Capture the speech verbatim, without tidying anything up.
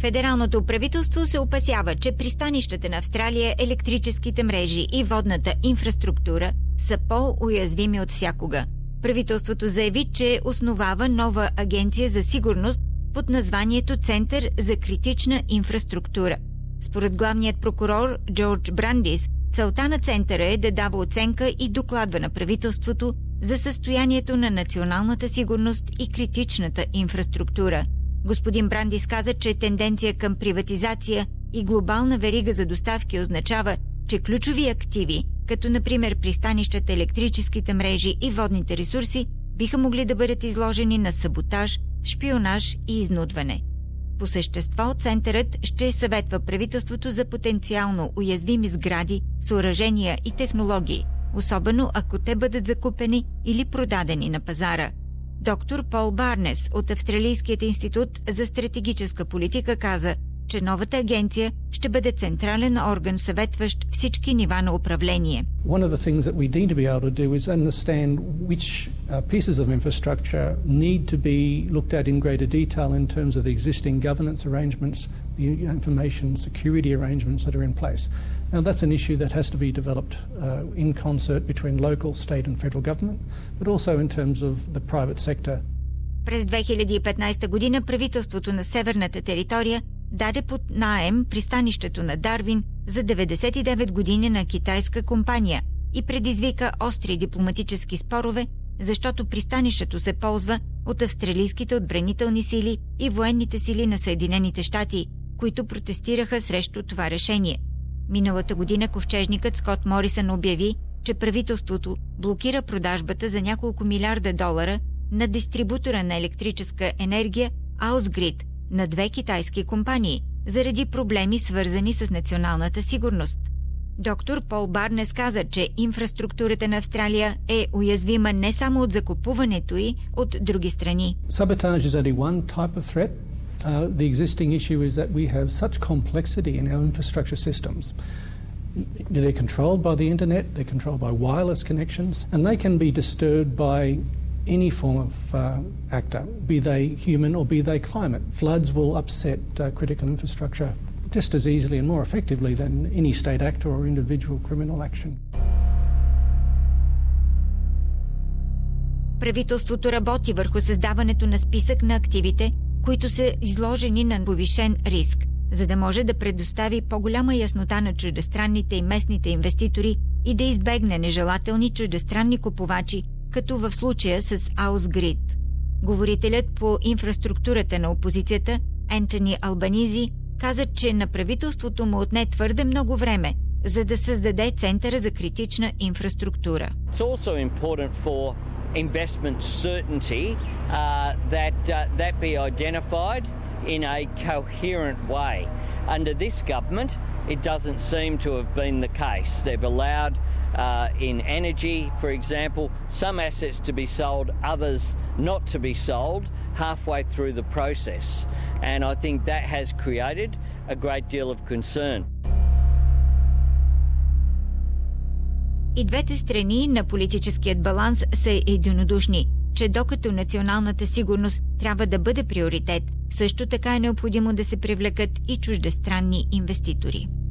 Федералното правителство се опасява, че пристанищата на Австралия, електрическите мрежи и водната инфраструктура са по-уязвими от всякога. Правителството заяви, че основава нова агенция за сигурност под названието Център за критична инфраструктура. Според главният прокурор Джордж Брандис, целта на центъра е да дава оценка и докладва на правителството за състоянието на националната сигурност и критичната инфраструктура. Господин Брандис каза, че тенденция към приватизация и глобална верига за доставки означава, че ключови активи, като например пристанищата, електрическите мрежи и водните ресурси, биха могли да бъдат изложени на саботаж, шпионаж и изнудване. По същество, центърът ще съветва правителството за потенциално уязвими сгради, съоръжения и технологии, особено ако те бъдат закупени или продадени на пазара. Доктор Пол Барнес от Австралийският институт за стратегическа политика каза, че новата агенция ще бъде централен орган, съветващ всички нива на управление. One of the things that we need to be able to do is understand which uh, pieces of infrastructure need to be looked at in greater detail in terms of the existing governance arrangements, the information security arrangements that are in place. Now that's an issue that has to be developed uh, in concert between local, state and federal government, but also in terms of the private sector. През две хиляди и петнадесета година правителството на Северната територия даде под наем пристанището на Дарвин за деветдесет и девет години на китайска компания и предизвика остри дипломатически спорове, защото пристанището се ползва от австралийските отбранителни сили и военните сили на Съединените щати, които протестираха срещу това решение. Миналата година ковчежникът Скот Морисън обяви, че правителството блокира продажбата за няколко милиарда долара на дистрибутора на електрическа енергия Ausgrid на две китайски компании, заради проблеми свързани с националната сигурност. Доктор Пол Барнес каза, че инфраструктурата на Австралия е уязвима не само от закупуването й от други страни. Sabotage is only one type of threat. Uh, the existing issue is that we have such complexity in our infrastructure systems. They're controlled by the internet, they're controlled by wireless connections, and they can be disturbed by any form of uh, actor, be they human or be they climate. Floods will upset uh, critical infrastructure just as easily and more effectively than any state actor or individual criminal action. Правителството работи върху създаването на списък на активите, които са изложени на повишен риск, за да може да предостави по-голяма яснота на чуждестранните и местните инвеститори и да избегне нежелателни чуждестранни купувачи, като в случая с Ausgrid. Говорителят по инфраструктурата на опозицията Ентони Албанизи каза, че на правителството му отне твърде много време, за да създаде Центъра за критична инфраструктура. It's also important for investment certainty uh, that uh, that be identified in a coherent way. Under this government, it doesn't seem to have been the case. They've allowed uh, in energy, for example, some assets to be sold, others not to be sold halfway through the process. And I think that has created a great deal of concern. И двете страни на политическият баланс са единодушни, че докато националната сигурност трябва да бъде приоритет, също така е необходимо да се привлекат и чуждестранни инвеститори.